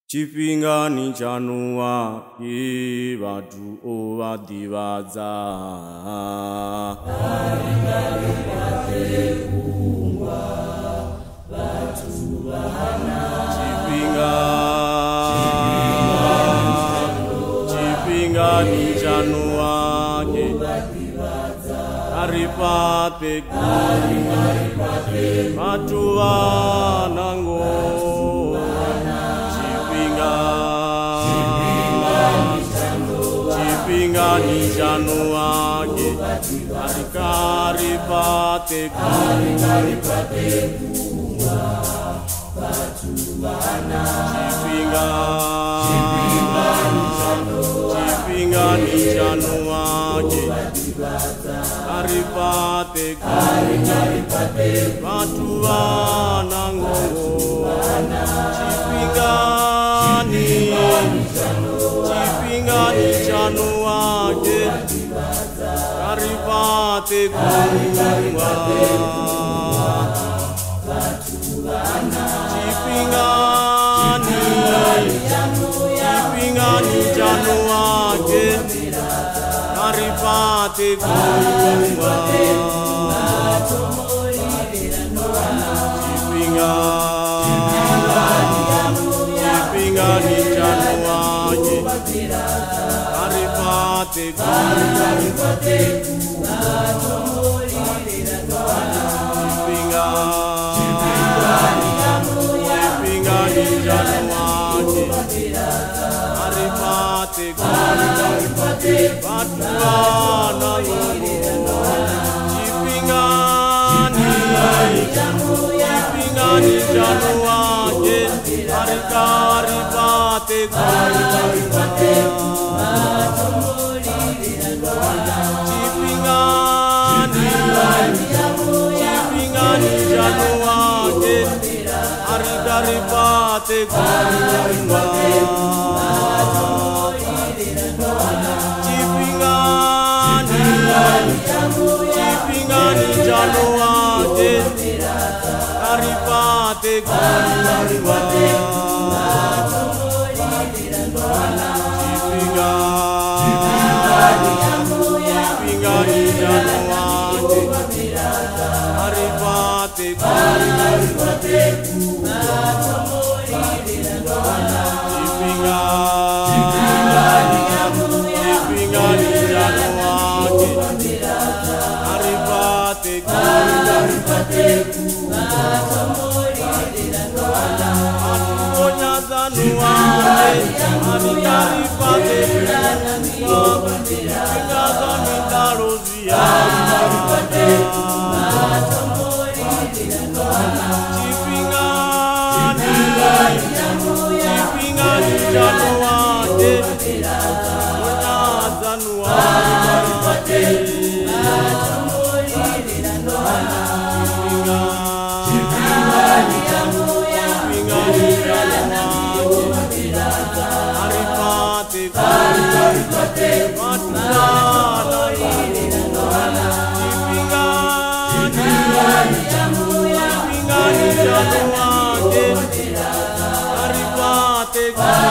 Chipingani chanua kivatu ovadivaza Chipingani chanua kivadivaza Aripate Matuva nango Chipingani chanuake Karipate kumwa Batubana Chipingani chanuake Karipate Batubana Chipingani chanuake Karipate kumwa Chipingani chanuake Karipate kumwa Chipingani chanuake Karipate Chipingani chanuake Karipate Batubana Chipingani chanuake Karipate Chipingani chanuake Karipate Chipingani chanuake Karipate Karipate